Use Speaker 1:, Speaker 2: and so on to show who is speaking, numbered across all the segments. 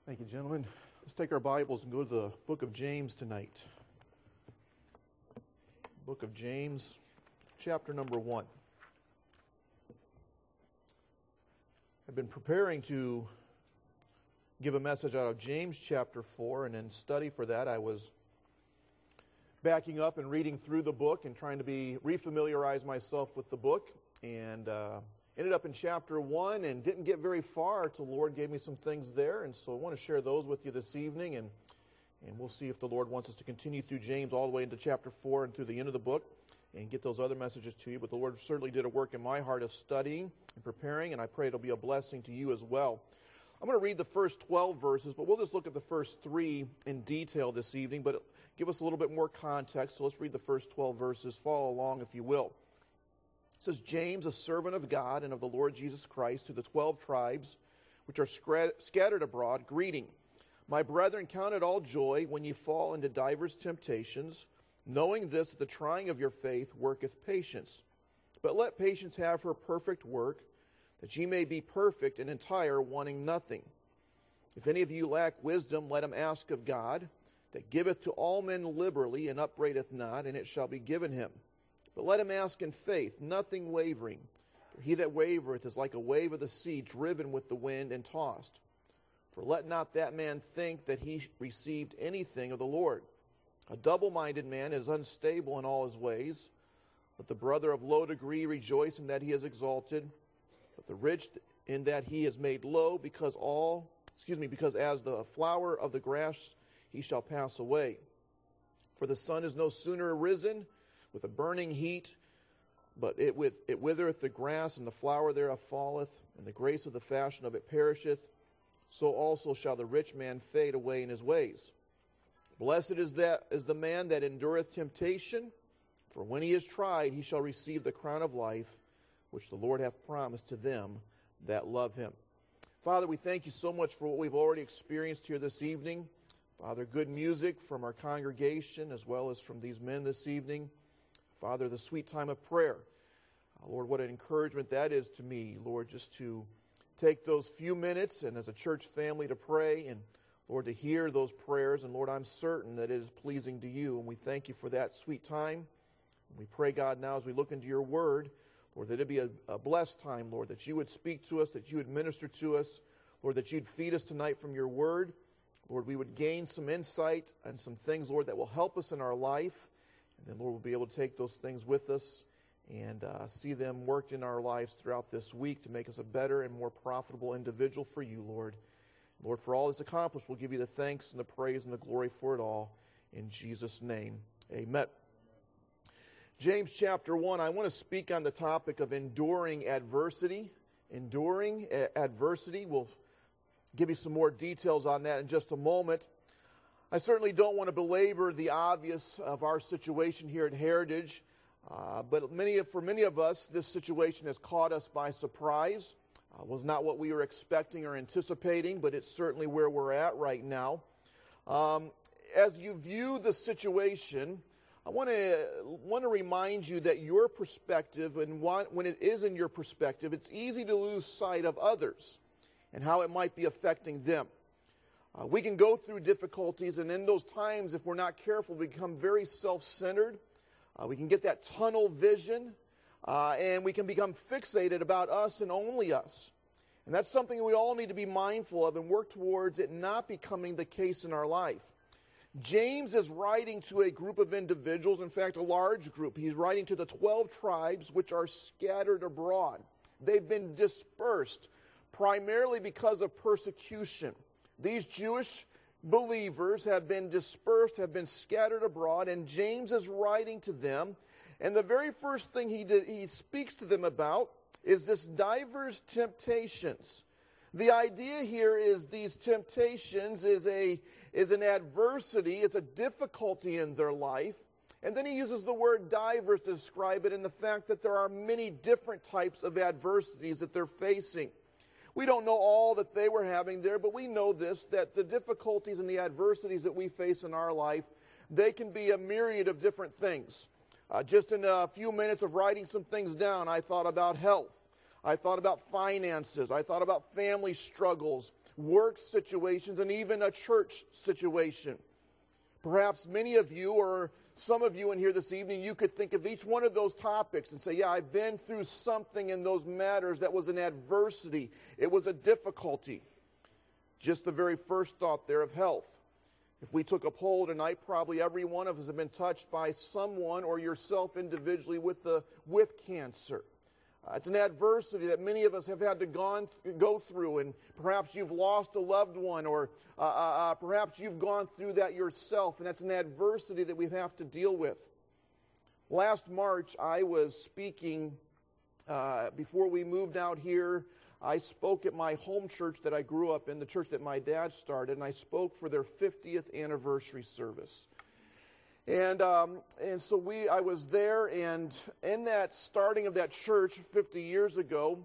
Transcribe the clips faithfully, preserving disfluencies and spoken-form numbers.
Speaker 1: Thank you, gentlemen. Let's take our Bibles and go to the book of James tonight. Book of James, chapter number one. I've been preparing to give a message out of James chapter four, and in study for that I was backing up and reading through the book and trying to be refamiliarize myself with the book, and uh, ended up in chapter one and didn't get very far till the Lord gave me some things there, and so I want to share those with you this evening, and and we'll see if the Lord wants us to continue through James all the way into chapter four and through the end of the book and get those other messages to you. But the Lord certainly did a work in my heart of studying and preparing, and I pray it'll be a blessing to you as well. I'm going to read the first twelve verses, but we'll just look at the first three in detail this evening, but give us a little bit more context. So let's read the first twelve verses. Follow along if you will. It says, James, a servant of God and of the Lord Jesus Christ, to the twelve tribes which are scattered abroad, greeting. My brethren, count it all joy when ye fall into divers temptations, knowing this, that the trying of your faith worketh patience. But let patience have her perfect work, that ye may be perfect and entire, wanting nothing. If any of you lack wisdom, let him ask of God, that giveth to all men liberally, and upbraideth not, and it shall be given him. But let him ask in faith, nothing wavering. For he that wavereth is like a wave of the sea, driven with the wind and tossed. For let not that man think that he received anything of the Lord. A double-minded man is unstable in all his ways. Let the brother of low degree rejoice in that he is exalted, but the rich in that he is made low, because all, excuse me, because as the flower of the grass he shall pass away. For the sun is no sooner arisen with a burning heat, but it, with, it withereth the grass, and the flower thereof falleth, and the grace of the fashion of it perisheth. So also shall the rich man fade away in his ways. Blessed is that is the man that endureth temptation, for when he is tried, he shall receive the crown of life, which the Lord hath promised to them that love him. Father, we thank you so much for what we've already experienced here this evening. Father, good music from our congregation as well as from these men this evening. Father, the sweet time of prayer. Uh, Lord, what an encouragement that is to me, Lord, just to take those few minutes and as a church family to pray and, Lord, to hear those prayers. And, Lord, I'm certain that it is pleasing to you, and we thank you for that sweet time. We pray, God, now as we look into your word, Lord, that it be a, a blessed time, Lord, that you would speak to us, that you would minister to us, Lord, that you'd feed us tonight from your word. Lord, we would gain some insight and some things, Lord, that will help us in our life. And then, Lord, we'll be able to take those things with us and uh, see them worked in our lives throughout this week to make us a better and more profitable individual for you, Lord. Lord, for all that's accomplished, we'll give you the thanks and the praise and the glory for it all. In Jesus' name, amen. James chapter one, I want to speak on the topic of enduring adversity. Enduring a- adversity. We'll give you some more details on that in just a moment. I certainly don't want to belabor the obvious of our situation here at Heritage, uh, but many for many of us, this situation has caught us by surprise. Uh, was not what we were expecting or anticipating, but it's certainly where we're at right now. Um, as you view the situation, I want to want to remind you that your perspective, and when it is in your perspective, it's easy to lose sight of others and how it might be affecting them. Uh, we can go through difficulties, and in those times, if we're not careful, we become very self-centered. Uh, we can get that tunnel vision, uh, and we can become fixated about us and only us. And that's something we all need to be mindful of and work towards it not becoming the case in our life. James is writing to a group of individuals, in fact, a large group. He's writing to the twelve tribes which are scattered abroad. They've been dispersed primarily because of persecution. These Jewish believers have been dispersed, have been scattered abroad, and James is writing to them. And the very first thing he did, he speaks to them about is this diverse temptations. The idea here is these temptations is a is an adversity, is a difficulty in their life. And then he uses the word diverse to describe it in the fact that there are many different types of adversities that they're facing. We don't know all that they were having there, but we know this, that the difficulties and the adversities that we face in our life, they can be a myriad of different things. Uh, just in a few minutes of writing some things down, I thought about health. I thought about finances. I thought about family struggles, work situations, and even a church situation. Perhaps many of you or some of you in here this evening, you could think of each one of those topics and say, yeah, I've been through something in those matters that was an adversity. It was a difficulty. Just the very first thought there of health. If we took a poll tonight, probably every one of us have been touched by someone or yourself individually with, the, with cancer. Uh, it's an adversity that many of us have had to gone th- go through, and perhaps you've lost a loved one, or uh, uh, perhaps you've gone through that yourself, and that's an adversity that we have to deal with. Last March, I was speaking, uh, before we moved out here, I spoke at my home church that I grew up in, the church that my dad started, and I spoke for their fiftieth anniversary service. And um, and so we, I was there, and in that starting of that church fifty years ago,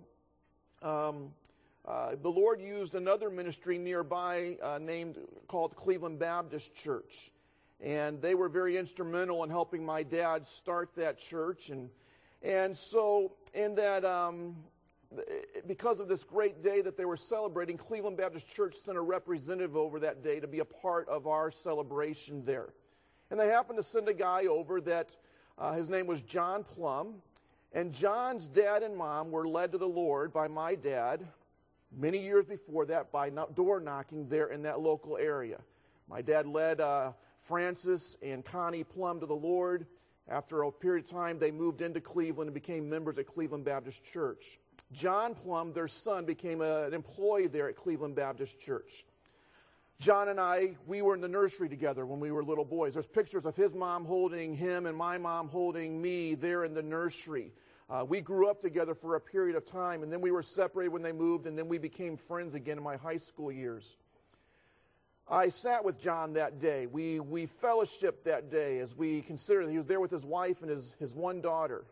Speaker 1: um, uh, the Lord used another ministry nearby uh, named called Cleveland Baptist Church, and they were very instrumental in helping my dad start that church. And and so in that, um, because of this great day that they were celebrating, Cleveland Baptist Church sent a representative over that day to be a part of our celebration there. And they happened to send a guy over that, uh, his name was John Plum. And John's dad and mom were led to the Lord by my dad many years before that by door knocking there in that local area. My dad led uh, Francis and Connie Plum to the Lord. After a period of time, they moved into Cleveland and became members at Cleveland Baptist Church. John Plum, their son, became a, an employee there at Cleveland Baptist Church. John and I, we were in the nursery together when we were little boys. There's pictures of his mom holding him and my mom holding me there in the nursery. Uh, we grew up together for a period of time, and then we were separated when they moved, and then we became friends again in my high school years. I sat with John that day. We we fellowshiped that day as we considered. He was there with his wife and his, his one daughter.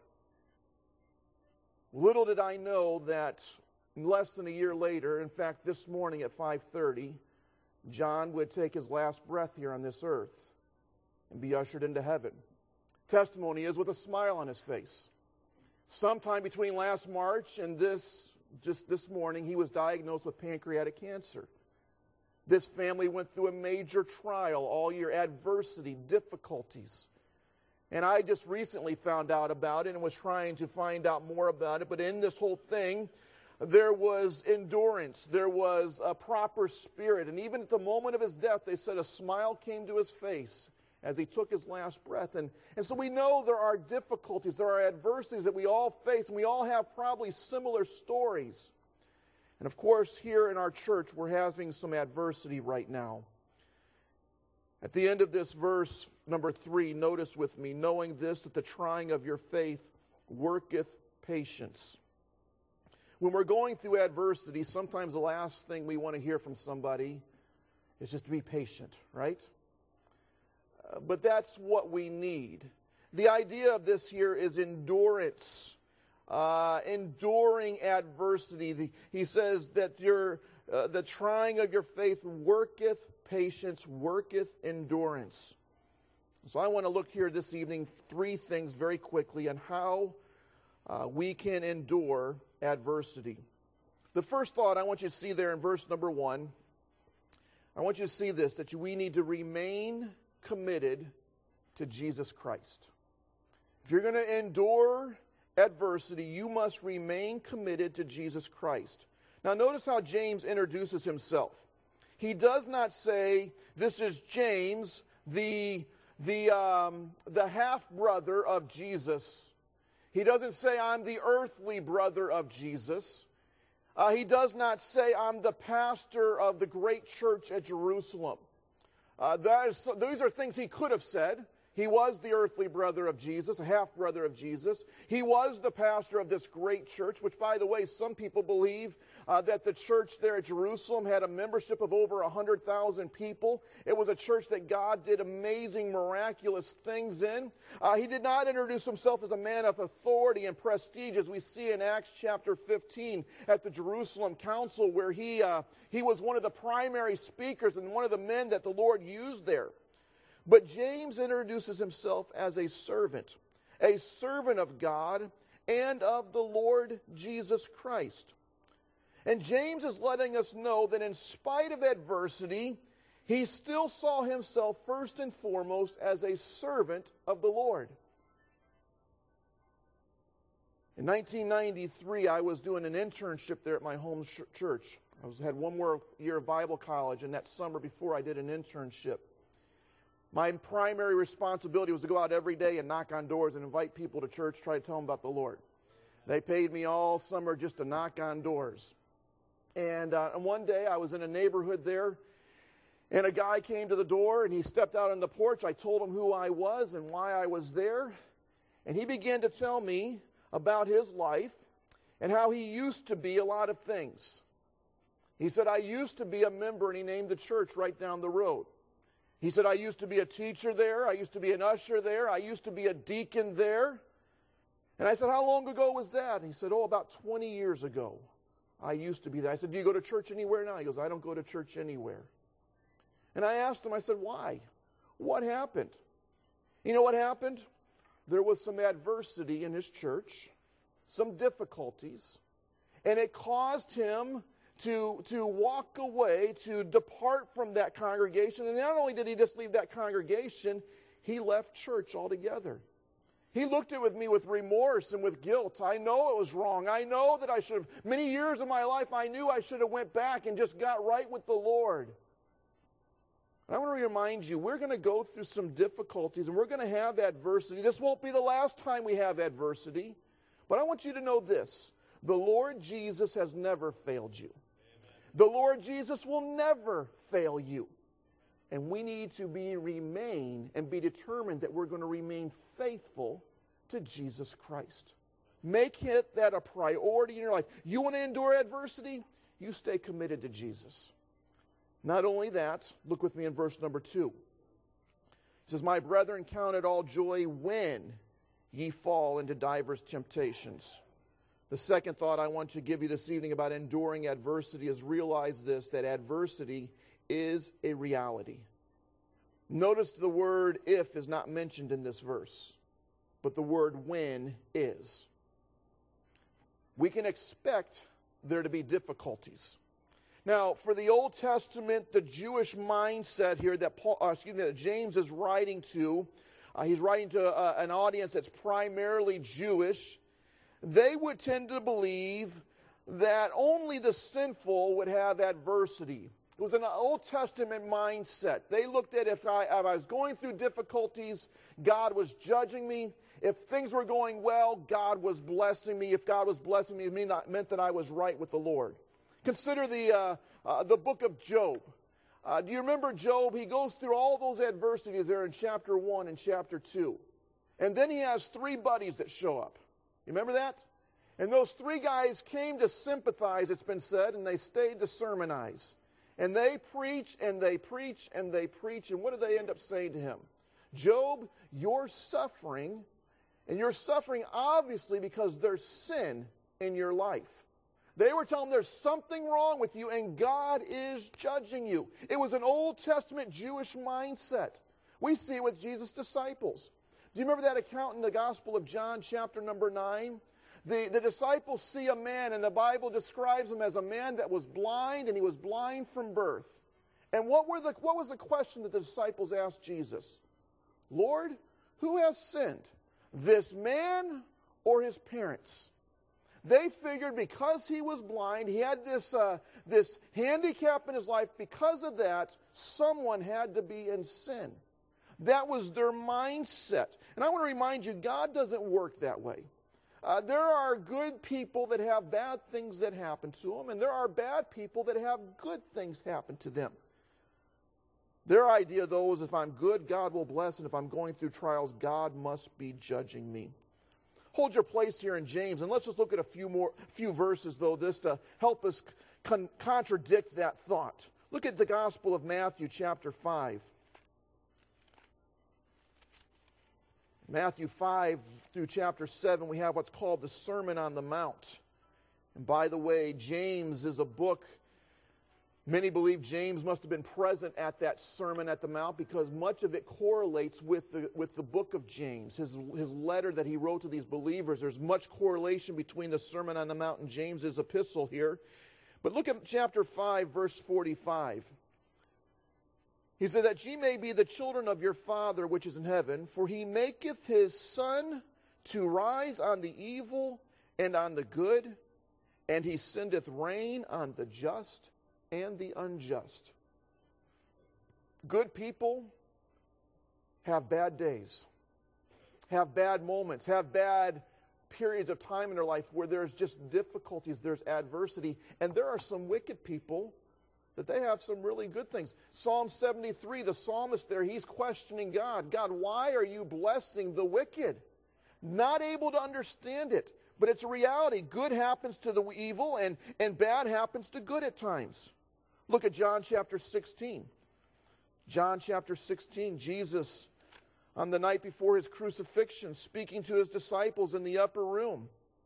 Speaker 1: Little did I know that less than a year later, in fact, this morning at five thirty, John would take his last breath here on this earth and be ushered into heaven. Testimony is with a smile on his face. Sometime between last March and this, just this morning, he was diagnosed with pancreatic cancer. This family went through a major trial all year, adversity, difficulties. And I just recently found out about it and was trying to find out more about it. But in this whole thing, there was endurance, there was a proper spirit, and even at the moment of his death, they said a smile came to his face as he took his last breath. And, and so we know there are difficulties, there are adversities that we all face, and we all have probably similar stories. And of course, here in our church, we're having some adversity right now. At the end of this verse, number three, notice with me, knowing this, that the trying of your faith worketh patience. When we're going through adversity, sometimes the last thing we want to hear from somebody is just to be patient, right? Uh, but that's what we need. The idea of this here is endurance, uh, enduring adversity. The, he says that your, uh, the trying of your faith worketh patience, worketh endurance. So I want to look here this evening, three things very quickly on how uh, we can endure adversity. The first thought I want you to see there in verse number one, I want you to see this, that we need to remain committed to Jesus Christ. If you're going to endure adversity, you must remain committed to Jesus Christ. Now notice how James introduces himself. He does not say, this is James, the, the, um, the half-brother of Jesus. He doesn't say, I'm the earthly brother of Jesus. Uh, he does not say, I'm the pastor of the great church at Jerusalem. Uh, that is, these are things he could have said. He was the earthly brother of Jesus, a half-brother of Jesus. He was the pastor of this great church, which, by the way, some people believe uh, that the church there at Jerusalem had a membership of over one hundred thousand people. It was a church that God did amazing, miraculous things in. Uh, he did not introduce himself as a man of authority and prestige, as we see in Acts chapter fifteen at the Jerusalem Council, where he, uh, he was one of the primary speakers and one of the men that the Lord used there. But James introduces himself as a servant, a servant of God, and of the Lord Jesus Christ. And James is letting us know that in spite of adversity, he still saw himself first and foremost as a servant of the Lord. In nineteen ninety-three, I was doing an internship there at my home sh- church. I was, had one more year of Bible college, and that summer before I did an internship. My primary responsibility was to go out every day and knock on doors and invite people to church, try to tell them about the Lord. They paid me all summer just to knock on doors. And, uh, and one day I was in a neighborhood there, and a guy came to the door, and he stepped out on the porch. I told him who I was and why I was there. And he began to tell me about his life and how he used to be a lot of things. He said, I used to be a member, and he named the church right down the road. He said, I used to be a teacher there. I used to be an usher there. I used to be a deacon there. And I said, how long ago was that? And he said, oh, about twenty years ago. I used to be there. I said, do you go to church anywhere now? He goes, I don't go to church anywhere. And I asked him, I said, why? What happened? You know what happened? There was some adversity in his church, some difficulties, and it caused him to, to walk away, to depart from that congregation. And not only did he just leave that congregation, he left church altogether. He looked at with me with remorse and with guilt. I know it was wrong. I know that I should have, many years of my life, I knew I should have went back and just got right with the Lord. And I want to remind you, we're going to go through some difficulties and we're going to have adversity. This won't be the last time we have adversity. But I want you to know this. The Lord Jesus has never failed you. Amen. The Lord Jesus will never fail you. And we need to be remain and be determined that we're going to remain faithful to Jesus Christ. Make it that a priority in your life. You want to endure adversity? You stay committed to Jesus. Not only that, look with me in verse number two. It says, my brethren, count it all joy when ye fall into divers temptations. The second thought I want to give you this evening about enduring adversity is realize this, that adversity is a reality. Notice the word if is not mentioned in this verse, but the word when is. We can expect there to be difficulties. Now, for the Old Testament, the Jewish mindset here that Paul, uh, excuse me, that James is writing to, uh, he's writing to uh, an audience that's primarily Jewish. They would tend to believe that only the sinful would have adversity. It was an Old Testament mindset. They looked at if I, if I was going through difficulties, God was judging me. If things were going well, God was blessing me. If God was blessing me, it meant that I was right with the Lord. Consider the, uh, uh, the book of Job. Uh, do you remember Job? He goes through all those adversities there in chapter one and chapter two. And then he has three buddies that show up. You remember that? And those three guys came to sympathize, it's been said, and they stayed to sermonize. And they preach, and they preach, and they preach. And what do they end up saying to him? Job, you're suffering, and you're suffering obviously because there's sin in your life. They were telling him there's something wrong with you, and God is judging you. It was an Old Testament Jewish mindset. We see it with Jesus' disciples. Do you remember that account in the Gospel of John, chapter number nine? The, the disciples see a man, and the Bible describes him as a man that was blind, and he was blind from birth. And what, were the, what was the question that the disciples asked Jesus? Lord, who has sinned, this man or his parents? They figured because he was blind, he had this, uh, this handicap in his life, because of that, someone had to be in sin. That was their mindset. And I want to remind you, God doesn't work that way. Uh, there are good people that have bad things that happen to them, and there are bad people that have good things happen to them. Their idea, though, is if I'm good, God will bless, and if I'm going through trials, God must be judging me. Hold your place here in James, and let's just look at a few more, few verses, though, just to help us con- contradict that thought. Look at the Gospel of Matthew, chapter five. Matthew five through chapter seven, we have what's called the Sermon on the Mount. And by the way, James is a book Many believe James must have been present at that Sermon at the Mount because much of it correlates with the, with the book of James, his, his letter that he wrote to these believers. There's much correlation between the Sermon on the Mount and James's epistle here. But look at chapter five, verse forty-five. He said that ye may be the children of your Father which is in heaven, for he maketh his sun to rise on the evil and on the good, and he sendeth rain on the just and the unjust. Good people have bad days, have bad moments, have bad periods of time in their life where there's just difficulties, there's adversity, and there are some wicked people that they have some really good things. Psalm seventy-three, the psalmist there, he's questioning God. God, why are you blessing the wicked? Not able to understand it, but it's a reality. Good happens to the evil, and, and bad happens to good at times. Look at John chapter sixteen. John chapter sixteen, Jesus, on the night before his crucifixion, speaking to his disciples in the upper room.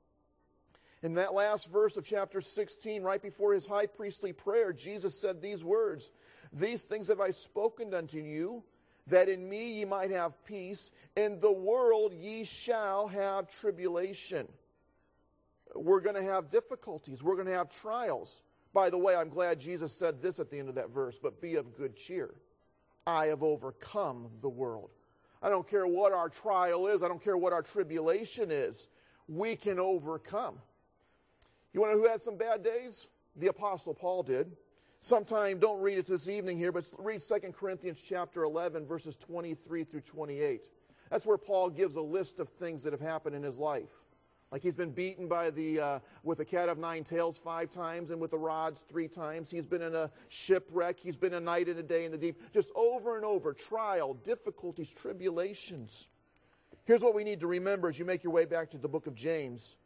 Speaker 1: In that last verse of chapter sixteen, right before his high priestly prayer, Jesus said these words, "These things have I spoken unto you, that in me ye might have peace. In the world ye shall have tribulation." We're going to have difficulties. We're going to have trials. By the way, I'm glad Jesus said this at the end of that verse, "But be of good cheer. I have overcome the world." I don't care what our trial is. I don't care what our tribulation is. We can overcome. You want to know who had some bad days? The Apostle Paul did. Sometime, don't read it this evening here, but read Second Corinthians chapter eleven, verses twenty-three through twenty-eight. That's where Paul gives a list of things that have happened in his life. Like he's been beaten by the uh, with a cat of nine tails five times and with the rods three times. He's been in a shipwreck. He's been a night and a day in the deep. Just over and over, trial, difficulties, tribulations. Here's what we need to remember as you make your way back to the book of James.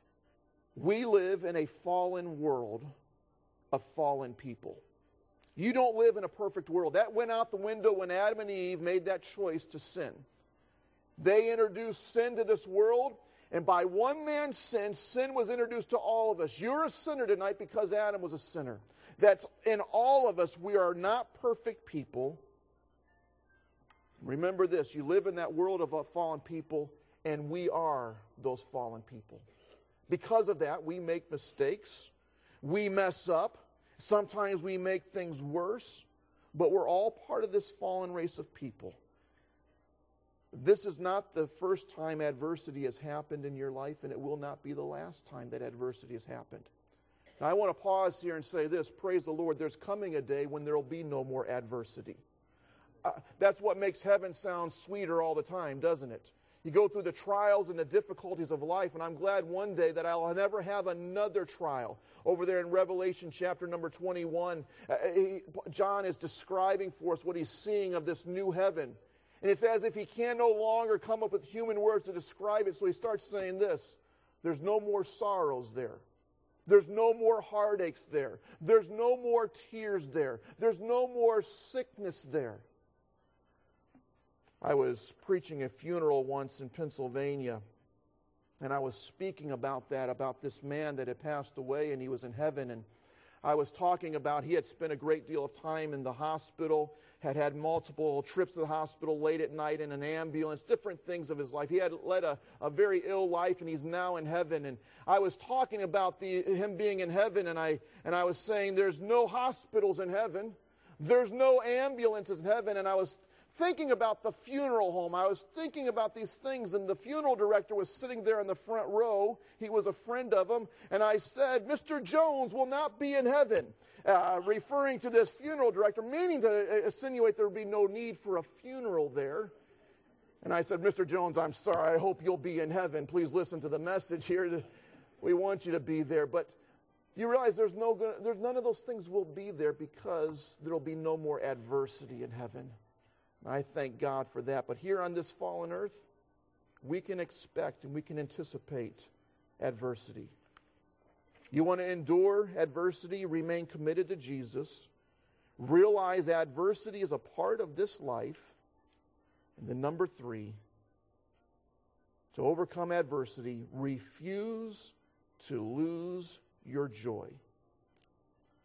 Speaker 1: We live in a fallen world of fallen people. You don't live in a perfect world. That went out the window when Adam and Eve made that choice to sin. They introduced sin to this world. And by one man's sin, sin was introduced to all of us. You're a sinner tonight because Adam was a sinner. That's in all of us. We are not perfect people. Remember this, you live in that world of fallen people, and we are those fallen people. Because of that, we make mistakes. We mess up. Sometimes we make things worse. But we're all part of this fallen race of people. This is not the first time adversity has happened in your life, and it will not be the last time that adversity has happened. Now, I want to pause here and say this. Praise the Lord. There's coming a day when there will be no more adversity. Uh, that's what makes heaven sound sweeter all the time, doesn't it? You go through the trials and the difficulties of life, and I'm glad one day that I'll never have another trial. Over there in Revelation chapter number twenty-one, uh, he, John is describing for us what he's seeing of this new heaven. And it's as if he can no longer come up with human words to describe it, so he starts saying this. There's no more sorrows there. There's no more heartaches there. There's no more tears there. There's no more sickness there. I was preaching a funeral once in Pennsylvania, and I was speaking about that, about this man that had passed away, and he was in heaven, and I was talking about he had spent a great deal of time in the hospital, had had multiple trips to the hospital late at night in an ambulance, different things of his life. He had led a, a very ill life, and he's now in heaven. And I was talking about the, him being in heaven, and I, and I was saying there's no hospitals in heaven. There's no ambulances in heaven. And I was thinking about the funeral home. I was thinking about these things, and the funeral director was sitting there in the front row. He was a friend of him, and I said, Mister Jones will not be in heaven, uh, referring to this funeral director, meaning to insinuate there would be no need for a funeral there. And I said, Mister Jones, I'm sorry. I hope you'll be in heaven. Please listen to the message here. We want you to be there. But you realize there's no, there's none of those things will be there because there will be no more adversity in heaven. I thank God for that. But here on this fallen earth, we can expect and we can anticipate adversity. You want to endure adversity, remain committed to Jesus, realize adversity is a part of this life. And then number three, to overcome adversity, refuse to lose your joy.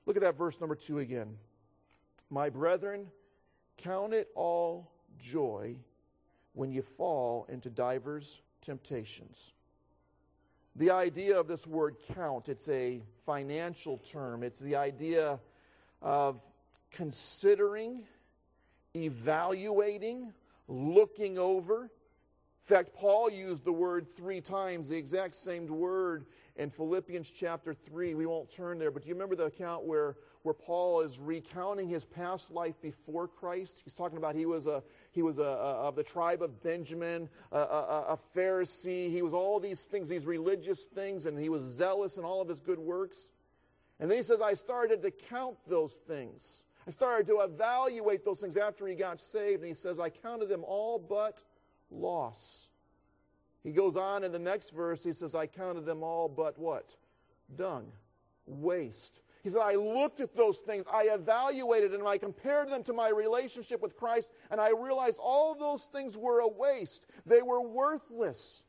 Speaker 1: Look at that verse number two again. My brethren, count it all joy when you fall into divers temptations. The idea of this word count, it's a financial term. It's the idea of considering, evaluating, looking over. In fact, Paul used the word three times, the exact same word in Philippians chapter three. We won't turn there, but do you remember the account where, where Paul is recounting his past life before Christ? He's talking about he was a he was a, a of the tribe of Benjamin, a, a, a Pharisee. He was all these things, these religious things, and he was zealous in all of his good works. And then he says, I started to count those things. I started to evaluate those things after he got saved. And he says, I counted them all but loss. He goes on in the next verse, he says, I counted them all but what? Dung, waste. He said, I looked at those things, I evaluated them, I compared them to my relationship with Christ, and I realized all those things were a waste. They were worthless.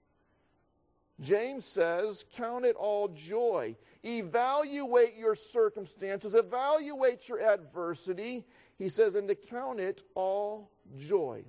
Speaker 1: James says, count it all joy. Evaluate your circumstances, evaluate your adversity. He says, and to count it all joy.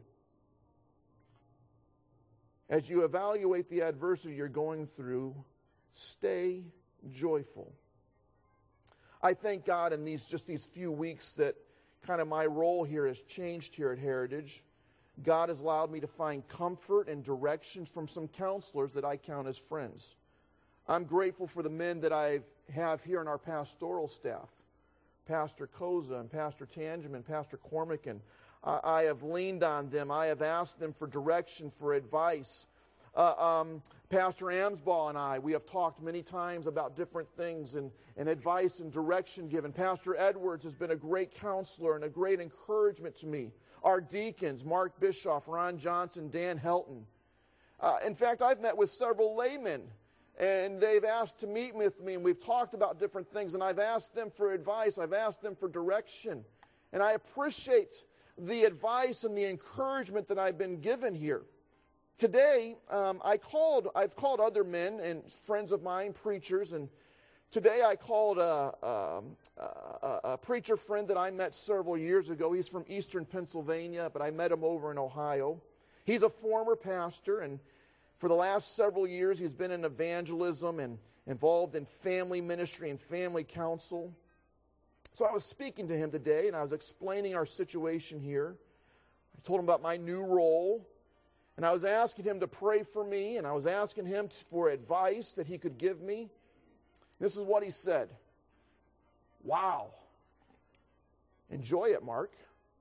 Speaker 1: As you evaluate the adversity you're going through, stay joyful. I thank God in these just these few weeks that kind of my role here has changed here at Heritage. God has allowed me to find comfort and direction from some counselors that I count as friends. I'm grateful for the men that I have here in our pastoral staff, Pastor Koza and Pastor Tangeman and Pastor Cormack, and I, I have leaned on them. I have asked them for direction, for advice. Uh, um, Pastor Amsbaugh and I, we have talked many times about different things and, and advice and direction given. Pastor Edwards has been a great counselor and a great encouragement to me. Our deacons, Mark Bischoff, Ron Johnson, Dan Helton. Uh, in fact, I've met with several laymen, and they've asked to meet with me, and we've talked about different things, and I've asked them for advice. I've asked them for direction. And I appreciate the advice and the encouragement that I've been given here. Today, um, I called, I've called other men and friends of mine, preachers, and today I called a, a, a, a preacher friend that I met several years ago. He's from eastern Pennsylvania, but I met him over in Ohio. He's a former pastor, and for the last several years he's been in evangelism and involved in family ministry and family counsel. So I was speaking to him today, and I was explaining our situation here. I told him about my new role. And I was asking him to pray for me, and I was asking him for advice that he could give me. This is what he said. Wow. Enjoy it, Mark.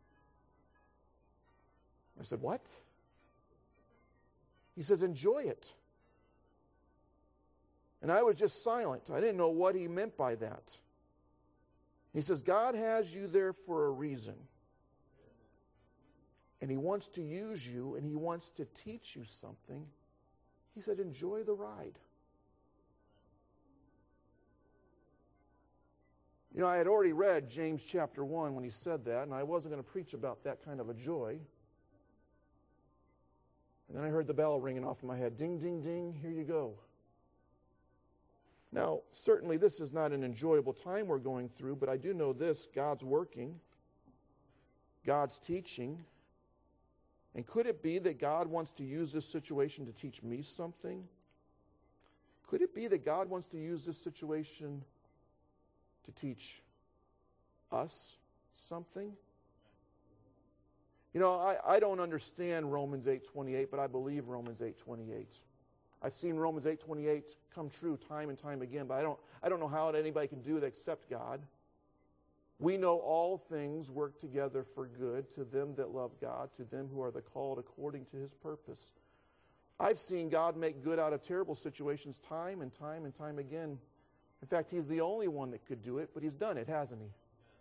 Speaker 1: I said, what? He says, enjoy it. And I was just silent. I didn't know what he meant by that. He says, God has you there for a reason. And he wants to use you, and he wants to teach you something. He said, enjoy the ride. You know, I had already read James chapter one when he said that, and I wasn't going to preach about that kind of a joy. And then I heard the bell ringing off in my head. Ding, ding, ding, here you go. Now, certainly this is not an enjoyable time we're going through, but I do know this, God's working. God's teaching. And could it be that God wants to use this situation to teach me something? Could it be that God wants to use this situation to teach us something? You know, I, I don't understand Romans eight twenty-eight, but I believe Romans eight twenty-eight. I've seen Romans eight twenty-eight come true time and time again, but I don't, I don't know how anybody can do it except God. We know all things work together for good to them that love God, to them who are the called according to his purpose. I've seen God make good out of terrible situations time and time and time again. In fact, he's the only one that could do it, but he's done it, hasn't he?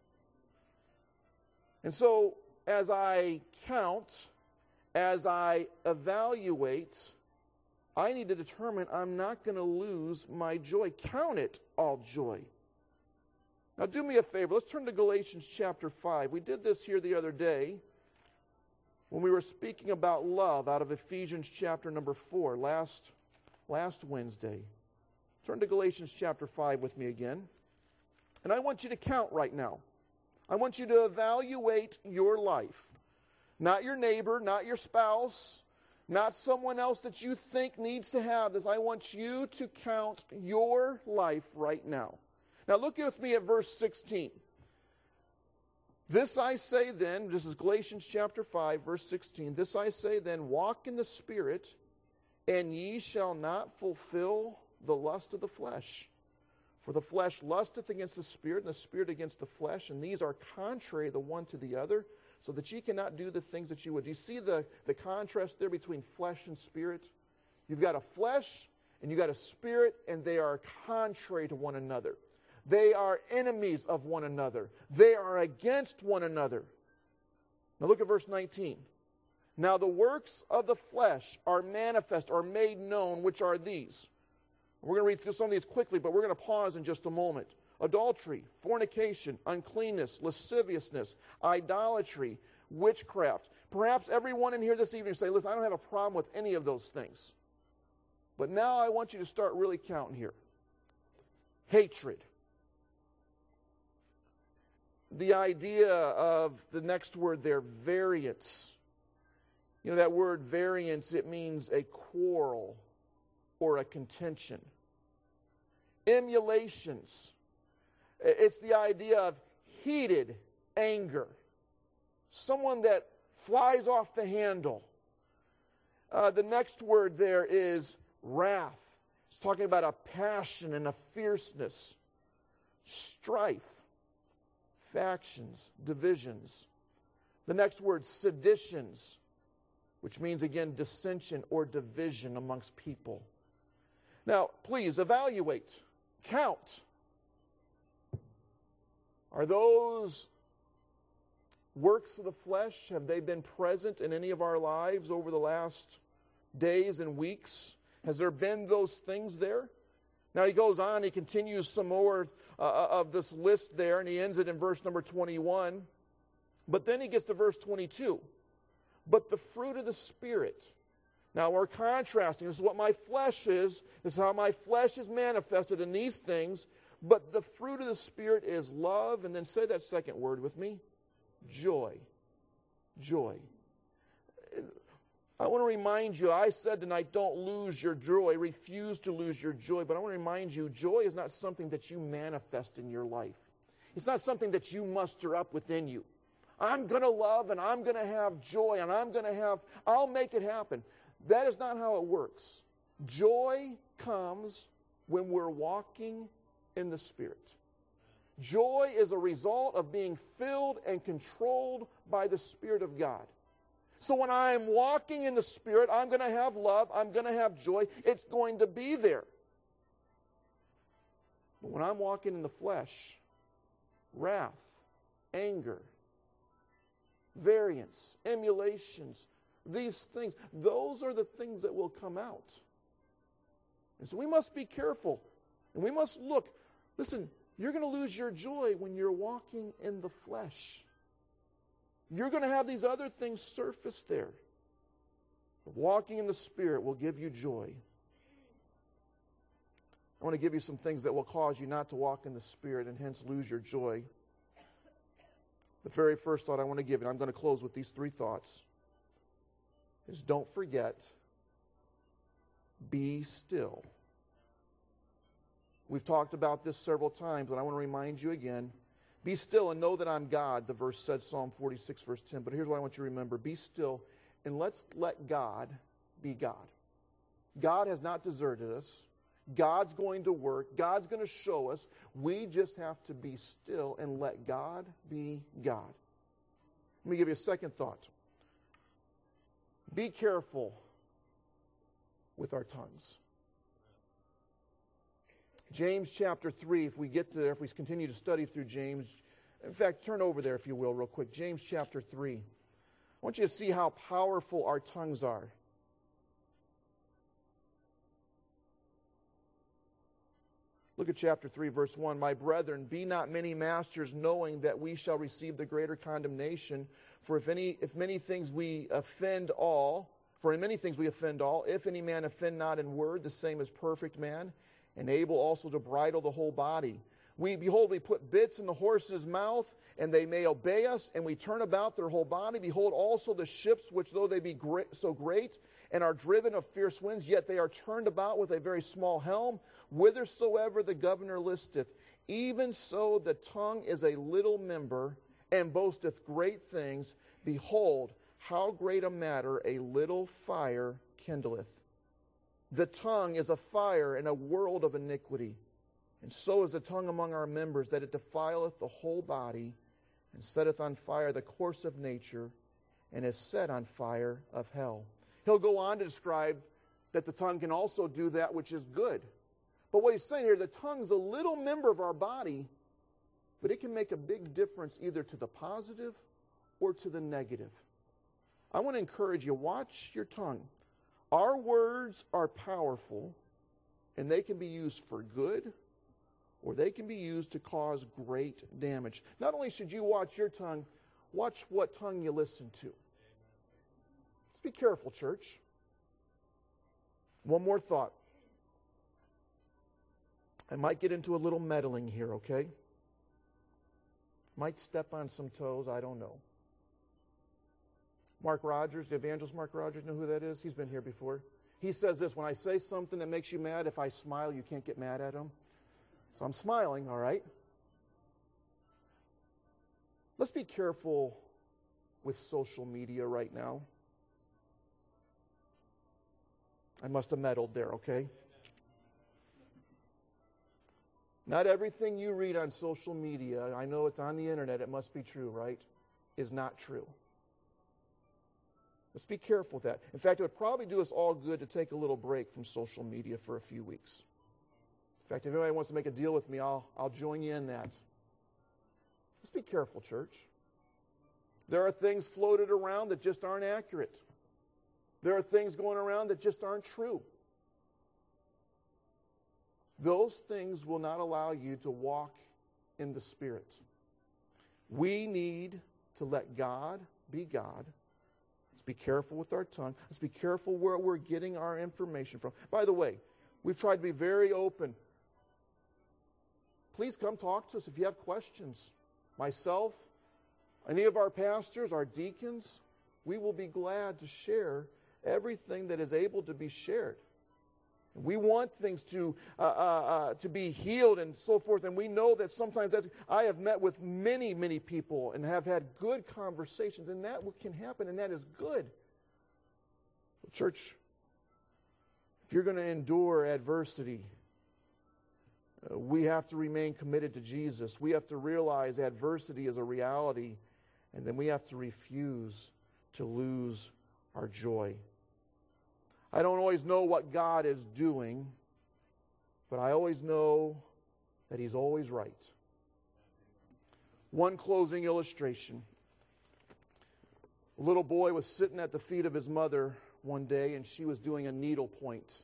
Speaker 1: And so, as I count, as I evaluate, I need to determine I'm not going to lose my joy. Count it all joy. Now do me a favor. Let's turn to Galatians chapter five. We did this here the other day when we were speaking about love out of Ephesians chapter number four last, last Wednesday. Turn to Galatians chapter five with me again. And I want you to count right now. I want you to evaluate your life. Not your neighbor, not your spouse, not someone else that you think needs to have this. I want you to count your life right now. Now look with me at verse sixteen. This I say then, this is Galatians chapter five, verse sixteen. This I say then, walk in the Spirit, and ye shall not fulfill the lust of the flesh. For the flesh lusteth against the Spirit, and the Spirit against the flesh, and these are contrary the one to the other, so that ye cannot do the things that you would. Do you see the, the contrast there between flesh and spirit? You've got a flesh, and you've got a spirit, and they are contrary to one another. They are enemies of one another. They are against one another. Now look at verse nineteen. Now the works of the flesh are manifest, or made known, which are these. We're going to read through some of these quickly, but we're going to pause in just a moment. Adultery, fornication, uncleanness, lasciviousness, idolatry, witchcraft. Perhaps everyone in here this evening say, listen, I don't have a problem with any of those things. But now I want you to start really counting here. Hatred. The idea of the next word there, variance. You know, that word variance, it means a quarrel or a contention. Emulations. It's the idea of heated anger. Someone that flies off the handle. Uh, the next word there is wrath. It's talking about a passion and a fierceness. Strife. Factions, divisions. The next word, seditions, which means, again, dissension or division amongst people. Now, please evaluate, count. Are those works of the flesh, have they been present in any of our lives over the last days and weeks? Has there been those things there? Now he goes on, he continues some more uh, of this list there, and he ends it in verse number twenty-one. But then he gets to verse twenty-two. But the fruit of the Spirit. Now we're contrasting. This is what my flesh is. This is how my flesh is manifested in these things. But the fruit of the Spirit is love. And then say that second word with me. Joy. Joy. I want to remind you, I said tonight, don't lose your joy. Refuse to lose your joy. But I want to remind you, joy is not something that you manifest in your life. It's not something that you muster up within you. I'm going to love and I'm going to have joy and I'm going to have, I'll make it happen. That is not how it works. Joy comes when we're walking in the Spirit. Joy is a result of being filled and controlled by the Spirit of God. So when I'm walking in the Spirit, I'm going to have love, I'm going to have joy, it's going to be there. But when I'm walking in the flesh, wrath, anger, variance, emulations, these things, those are the things that will come out. And so we must be careful, and we must look. Listen, you're going to lose your joy when you're walking in the flesh. You're going to have these other things surface there. But walking in the Spirit will give you joy. I want to give you some things that will cause you not to walk in the Spirit and hence lose your joy. The very first thought I want to give you, and I'm going to close with these three thoughts, is don't forget, be still. We've talked about this several times, but I want to remind you again. Be still and know that I'm God, the verse said, Psalm forty-six, verse ten. But here's what I want you to remember. Be still and let's let God be God. God has not deserted us. God's going to work. God's going to show us. We just have to be still and let God be God. Let me give you a second thought. Be careful with our tongues. James chapter three, if we get there, if we continue to study through James, in fact, turn over there if you will real quick. James chapter three. I want you to see how powerful our tongues are. Look at chapter three, verse one. My brethren, be not many masters, knowing that we shall receive the greater condemnation. For if any, if many things we offend all, for in many things we offend all, if any man offend not in word, the same is perfect man, and able also to bridle the whole body. We, behold, we put bits in the horse's mouth, and they may obey us, and we turn about their whole body. Behold, also the ships, which though they be great, so great, and are driven of fierce winds, yet they are turned about with a very small helm, whithersoever the governor listeth. Even so the tongue is a little member, and boasteth great things. Behold, how great a matter a little fire kindleth. The tongue is a fire and a world of iniquity. And so is the tongue among our members, that it defileth the whole body, and setteth on fire the course of nature, and is set on fire of hell. He'll go on to describe that the tongue can also do that which is good. But what he's saying here, the tongue's a little member of our body, but it can make a big difference either to the positive or to the negative. I want to encourage you, watch your tongue. Our words are powerful, and they can be used for good, or they can be used to cause great damage. Not only should you watch your tongue, watch what tongue you listen to. Let's be careful, church. One more thought. I might get into a little meddling here, okay? Might step on some toes, I don't know. Mark Rogers, the evangelist Mark Rogers, know who that is? He's been here before. He says this, when I say something that makes you mad, if I smile, you can't get mad at him. So I'm smiling, all right? Let's be careful with social media right now. I must have meddled there, okay? Not everything you read on social media, I know it's on the internet, it must be true, right? Is not true. Let's be careful with that. In fact, it would probably do us all good to take a little break from social media for a few weeks. In fact, if anybody wants to make a deal with me, I'll, I'll join you in that. Let's be careful, church. There are things floated around that just aren't accurate. There are things going around that just aren't true. Those things will not allow you to walk in the Spirit. We need to let God be God. Let's be careful with our tongue. Let's be careful where we're getting our information from. By the way, we've tried to be very open. Please come talk to us if you have questions. Myself, any of our pastors, our deacons, we will be glad to share everything that is able to be shared. We want things to uh, uh, uh, to be healed and so forth, and we know that sometimes that's, I have met with many, many people and have had good conversations, and that can happen, and that is good. But church, if you're going to endure adversity, uh, we have to remain committed to Jesus. We have to realize adversity is a reality, and then we have to refuse to lose our joy. I don't always know what God is doing, but I always know that He's always right. One closing illustration. A little boy was sitting at the feet of his mother one day, and she was doing a needle point.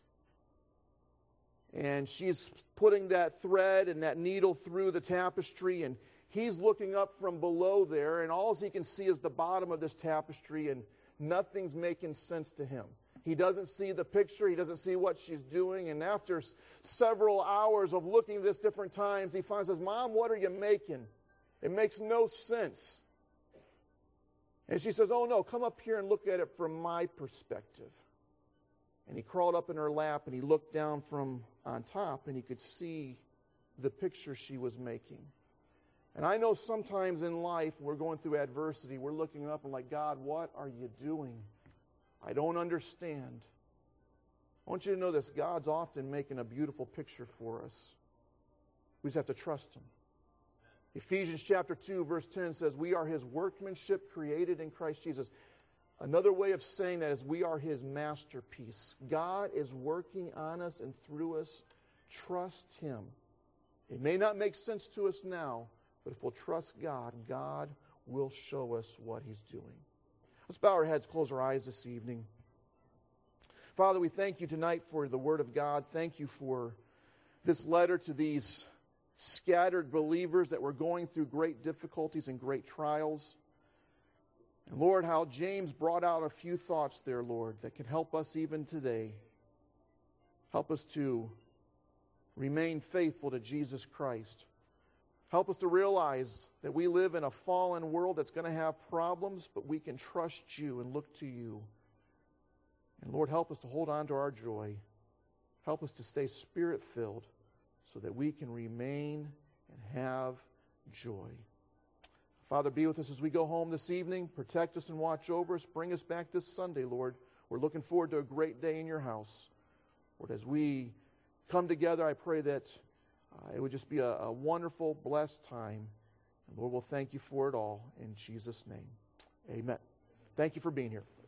Speaker 1: And she's putting that thread and that needle through the tapestry, and he's looking up from below there, and all he can see is the bottom of this tapestry, and nothing's making sense to him. He doesn't see the picture. He doesn't see what she's doing. And after s- several hours of looking at this different times, he finds, says, Mom, what are you making? It makes no sense. And she says, oh, no, come up here and look at it from my perspective. And he crawled up in her lap, and he looked down from on top, and he could see the picture she was making. And I know sometimes in life, when we're going through adversity, we're looking up and like, God, what are you doing? I don't understand. I want you to know this. God's often making a beautiful picture for us. We just have to trust Him. Ephesians chapter two, verse ten says, we are His workmanship created in Christ Jesus. Another way of saying that is we are His masterpiece. God is working on us and through us. Trust Him. It may not make sense to us now, but if we'll trust God, God will show us what He's doing. Let's bow our heads, close our eyes this evening. Father, we thank you tonight for the Word of God. Thank you for this letter to these scattered believers that were going through great difficulties and great trials. And Lord, how James brought out a few thoughts there, Lord, that can help us even today. Help us to remain faithful to Jesus Christ. Help us to realize that we live in a fallen world that's going to have problems, but we can trust you and look to you. And Lord, help us to hold on to our joy. Help us to stay Spirit-filled so that we can remain and have joy. Father, be with us as we go home this evening. Protect us and watch over us. Bring us back this Sunday, Lord. We're looking forward to a great day in your house. Lord, as we come together, I pray that uh, it would just be a, a wonderful, blessed time. And Lord, we'll thank you for it all in Jesus' name. Amen. Thank you for being here.